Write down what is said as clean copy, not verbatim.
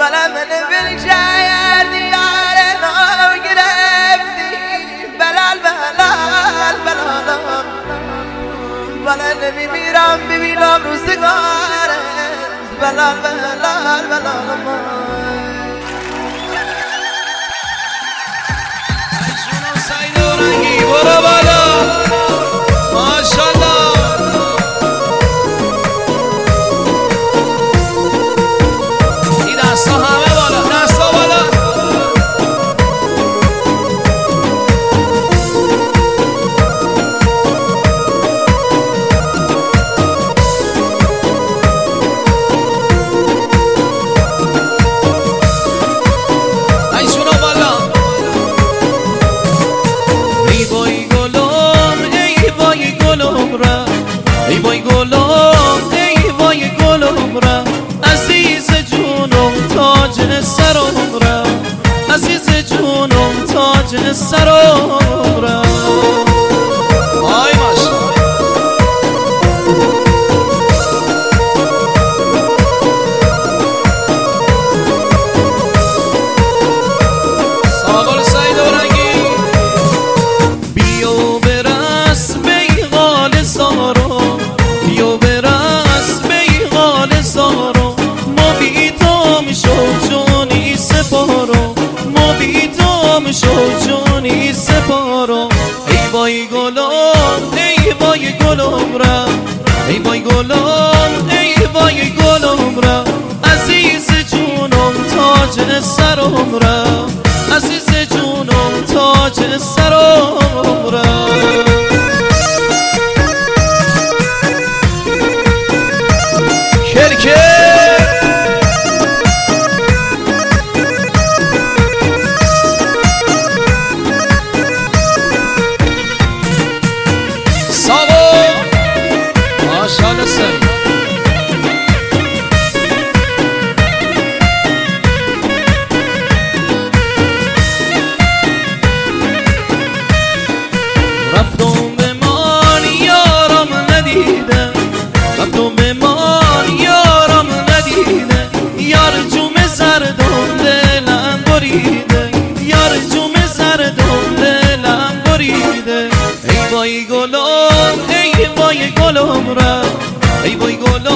بلا من بالجاية ديارنا وقرفتي بلال بلال بلال بلا نبي ميرام ببينام روزگاره بلال بلال بلال برو بالا ماشاءالله این دستا همه بالا دستا بالا ایشونو بالا ای وای گلم ای وای گلم را عزیز جونم تاج سرم را عزیز جونم تاج سرم را آی ماشا ساغل سعید اورنگی بیا برس بیغال زارو بیا برس بیغال زارو ما بیدام شو جونی سپارو ما بیدام شو جونی سپارو ای وای گلم ای وای گلم را ای وای گلم ای وای گلم را عزیز جونم تاج سرم را عزیز جونم تاج سرم را رفتم به مان یارم ندیده رفتم به مان یارم ندیده یار جوم زردم دلم بریده یار جوم زردم دلم بریده ای وای گلم ای وای گلم را ای وای گلم